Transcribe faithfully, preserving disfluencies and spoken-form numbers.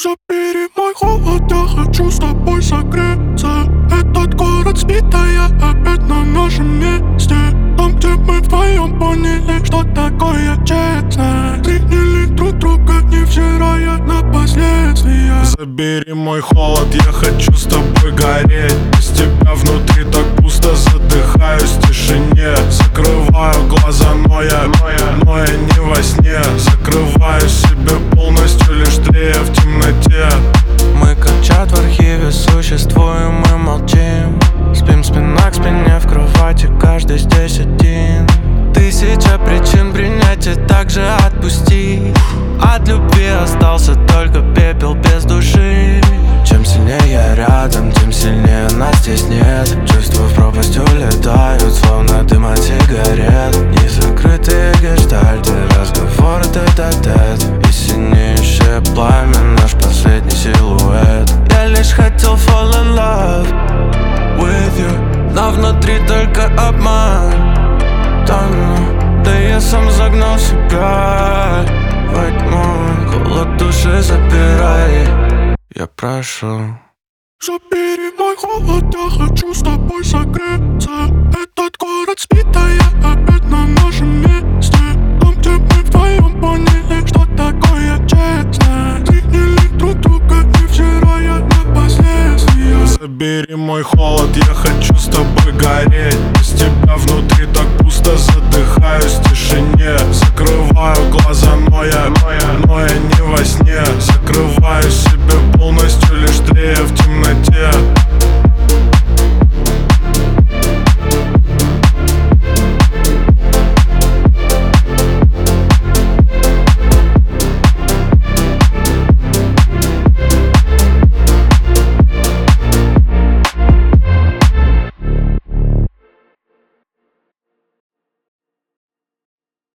Забери мой холод, я хочу с тобой согреться. Этот город спит, а я опять на нашем месте. Там, где мы вдвоем поняли, что такое честно. Приняли друг друга, невзирая на последствия. Забери мой холод, я хочу с тобой гореть. Без тебя внутри так пусто, задыхаюсь в тишине. Закрываю глаза, но я, но я, но я не во сне. Закрываю себе полностью, лишь тлея в темноте. Мы как чат в архиве существуем и молчим. Спим спина к спине в кровати, каждый здесь один. Тысяча причин принять и также отпустить. От любви остался только пепел без души. Чем сильнее я рядом, тем сильнее нас здесь нет. Чувства в пропасть улетают, словно дым от сигарет. Незакрытые гештальты, разговоры тет-а-тет. И синеющее пламя, наш последний силуэт. Я лишь хотел fall in love with you, но внутри только обман. Тону, да я сам загнал себя во тьму. Холод души забирай, я прошу. Забери мой холод, я хочу с тобой согреться. Этот город спит, а я опять на нашем месте. Там, где мы вдвоем поняли, что такое честно. Приняли друг друга, невзирая на последствия. Забери мой холод, я хочу